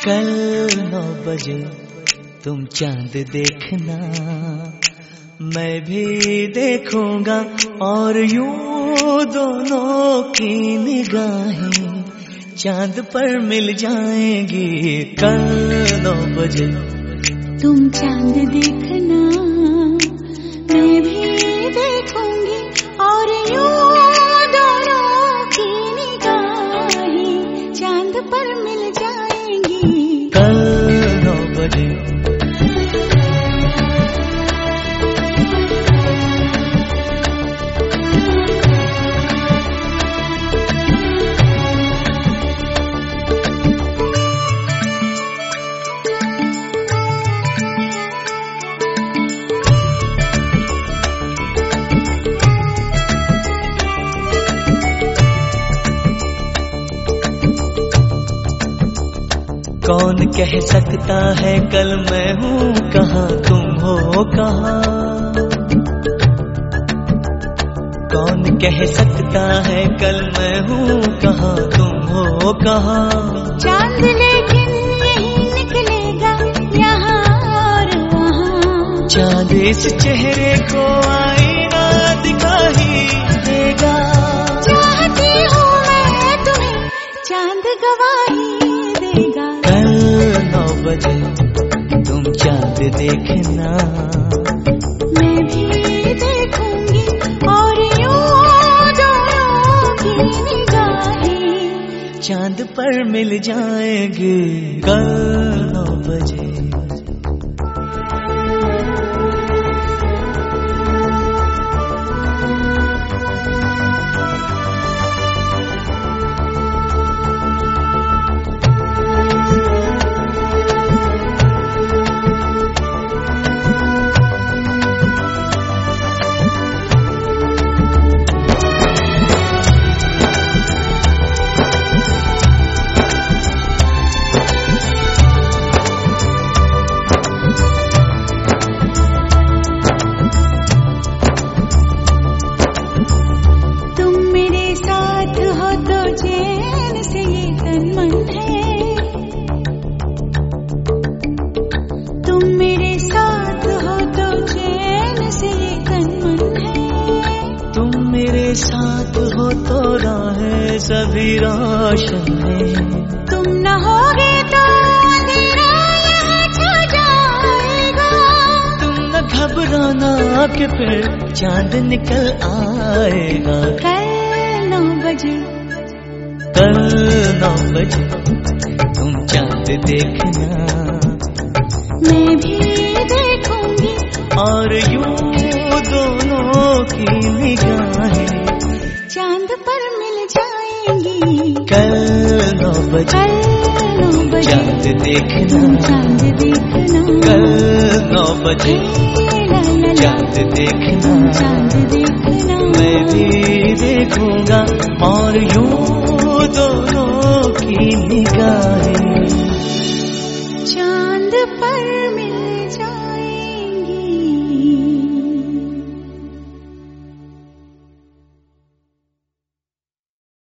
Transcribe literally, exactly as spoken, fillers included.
कल नौ बजे तुम चांद देखना, मैं भी देखूंगा और यूं दोनों की निगाहें चांद पर मिल जाएंगी। कल नौ बजे तुम चांद देखना, मैं भी देखूंगी और यूं दोनों की निगाहें चांद पर मिल जाएंगी। कल नौ बजे कौन कह सकता है कल मैं हूँ कहाँ तुम हो कहाँ, कौन कह सकता है कल मैं हूँ कहाँ तुम हो कहाँ। चांद लेकिन यही निकलेगा यहाँ और वहाँ, चांद इस चेहरे को आईना दिखा ही देगा। चाहती हूँ मैं तुम्हें चांद गवाही देगा। नौ बजे तुम चांद देखना, मैं भी देखूंगी और यूं दोनों की निगाहें चांद पर मिल जाएंगे। कल नौ बजे साथ हो तो राहें सभी रोशन है, तुम न होगे तो अंधेरा यहाँ छा जाएगा। तुम न घबराना कि फिर चांद निकल आएगा। कल नौ बजे कल नौ बजे तुम चांद देखना, मैं भी देखूंगी और यूं दोनों की निगाहें चांद पर मिल जाएंगी। कल नौ बजे कल नौ बजे चांद देखना, चांद देखना। कल नौ बजे चांद देखना, चांद देखना। मैं भी देखूंगा और यूं दोनों की निगाहें